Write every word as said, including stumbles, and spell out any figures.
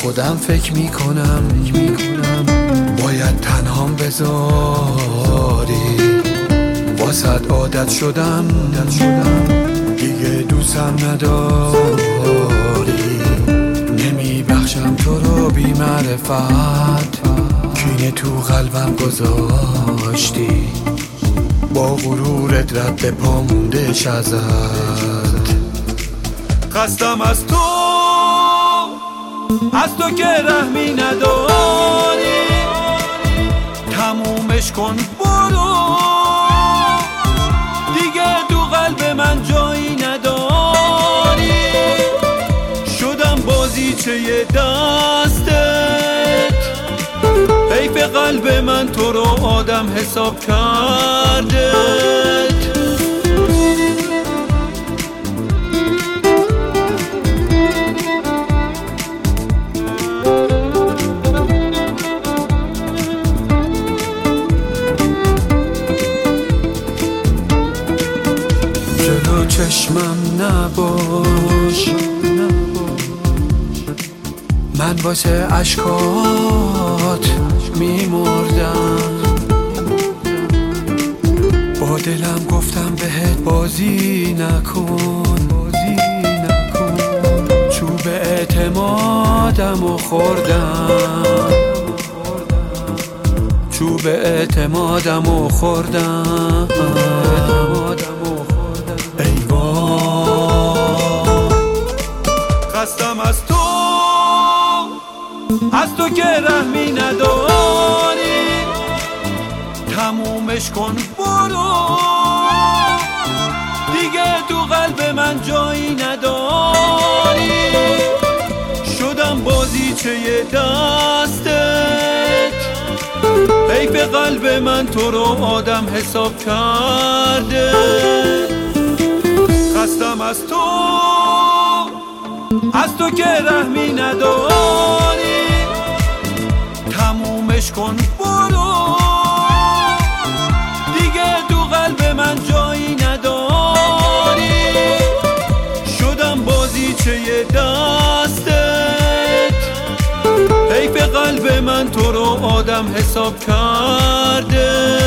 خودم فکر میکنم باید تنهام بذاری، واسد عادت شدم دیگه دوستم نداری. نمیبخشم تو رو بی معرفت، کینه تو قلبم گذاشتی، با غرورت رد پا موندش ازت. خستم از تو، از تو که رحمی نداری، تمومش کن برو، دیگه تو قلب من جایی نداری. شدم بازیچه دستت، حیف قلب من تو رو آدم حساب کردت. جلو چشمم نباش، من واسه عشقات میمردم، با دلم گفتم بهت بازی نکن، چوب اعتمادم و خوردم، چوب اعتمادم و خوردم. ای وای خستم از تو، از تو که رحمی نداری، تمومش کن برو، دیگه تو قلب من جایی نداری. شدم بازیچه دستت، حیف قلب من تو رو آدم حساب کرده. خستم از تو، از تو که رحمی نداری، تمومش کن برو، دیگه تو قلب من جایی نداری. شدم بازیچه دستت، حیف قلب من تو رو آدم حساب کرده.